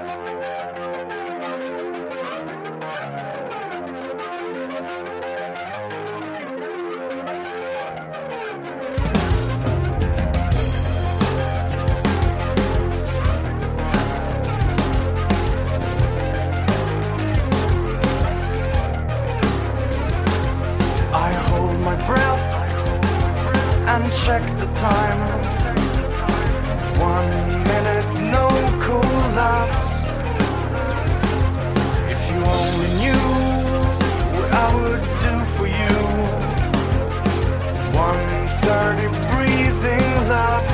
And check the time. 1 minute, no collapse. If you only knew what I would do for you. 1:30 breathing laps.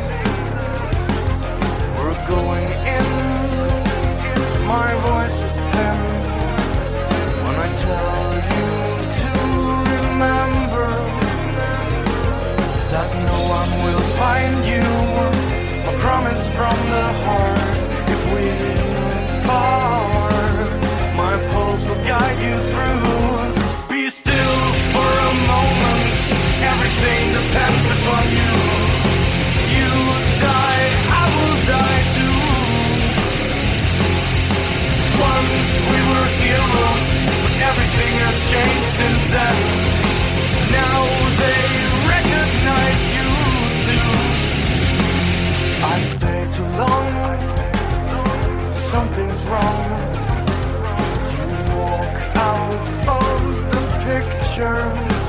We're going in. My voice is thin when I tell you to remember that no one will find you. A promise from the heart. If we part, my pulse will guide you through. Be still for a moment. Everything depends upon you. You die, I will die too. Once we were heroes, but everything has changed since then. Now they recognize you too. I stay too long. Something's wrong. You walk out of the picture.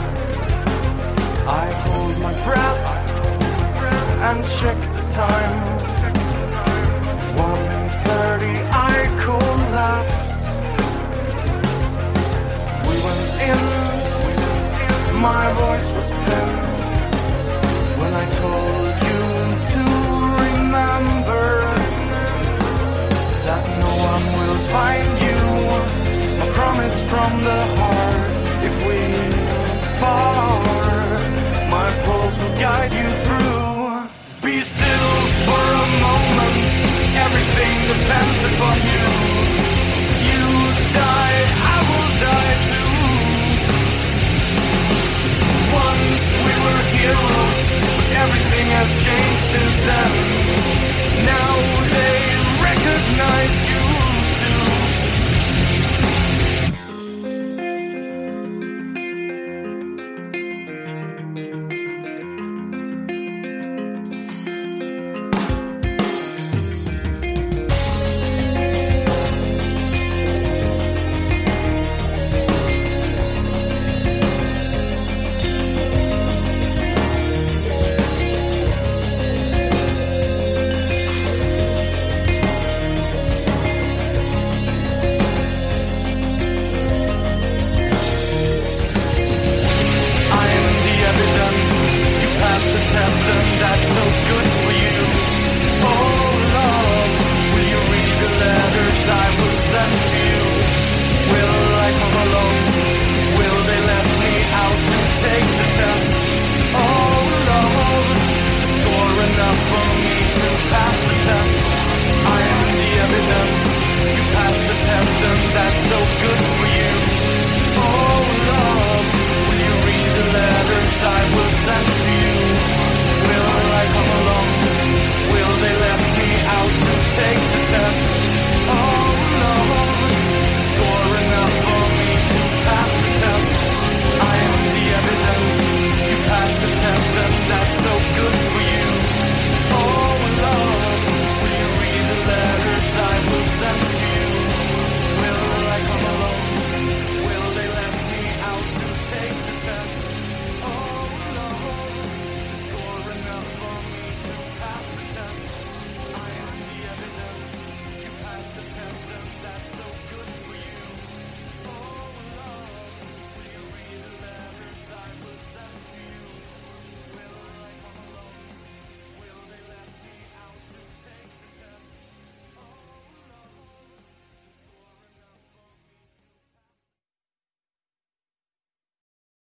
I hold my breath and check the time. 1:30, I collapse. We went in. My voice was thin when I told you to remember that no one will find you. A promise from the heart.